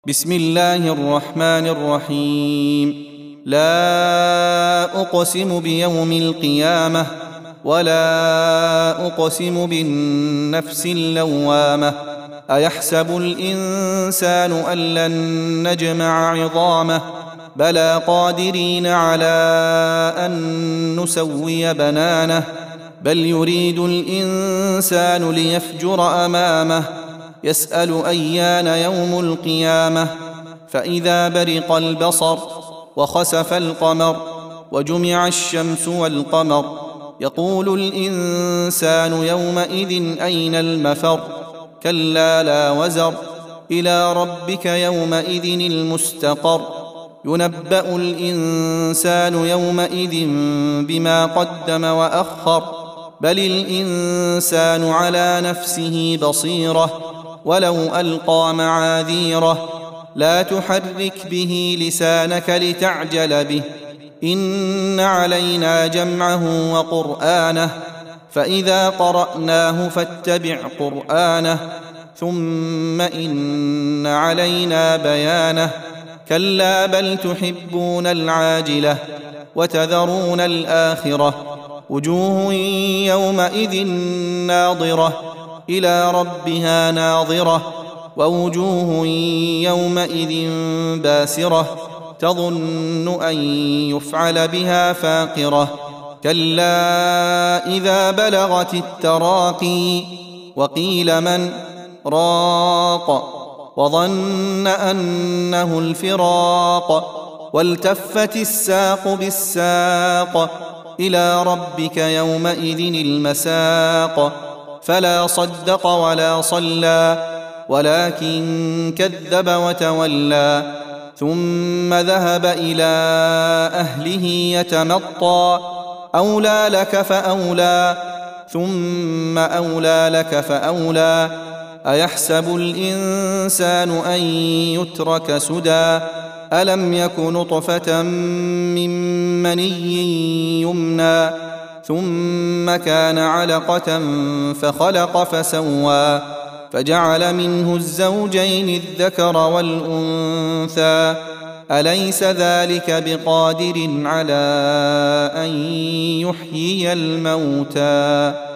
بسم الله الرحمن الرحيم. لا أقسم بيوم القيامة ولا أقسم بالنفس اللوامة. أيحسب الإنسان أن لن نجمع عظامه بلى قادرين على أن نسوي بنانه بل يريد الإنسان ليفجر أمامه يسأل أيان يوم القيامة. فإذا برق البصر وخسف القمر وجمع الشمس والقمر يقول الإنسان يومئذ أين المفر. كلا لا وزر إلى ربك يومئذ المستقر. ينبأ الإنسان يومئذ بما قدم وأخر بل الإنسان على نفسه بصيرة ولو ألقى معاذيره. لا تحرك به لسانك لتعجل به إن علينا جمعه وقرآنه فإذا قرأناه فاتبع قرآنه ثم إن علينا بيانه. كلا بل تحبون العاجلة وتذرون الآخرة وجوه يومئذ ناظرة إلى ربها ناظرة ووجوه يومئذ باسرة تظن أن يفعل بها فاقرة. كلا إذا بلغت التراقي وقيل من راق وظن أنه الفراق والتفت الساق بالساق إلى ربك يومئذ المساق. فلا صدق ولا صلى ولكن كذب وتولى ثم ذهب إلى أهله يتمطى. أولى لك فأولى ثم أولى لك فأولى. أيحسب الإنسان أن يترك سدى ألم يك نطفة من مني يمنى ثم كان علقة فخلق فسوى فجعل منه الزوجين الذكر والأنثى. أليس ذلك بقادر على أن يحيي الموتى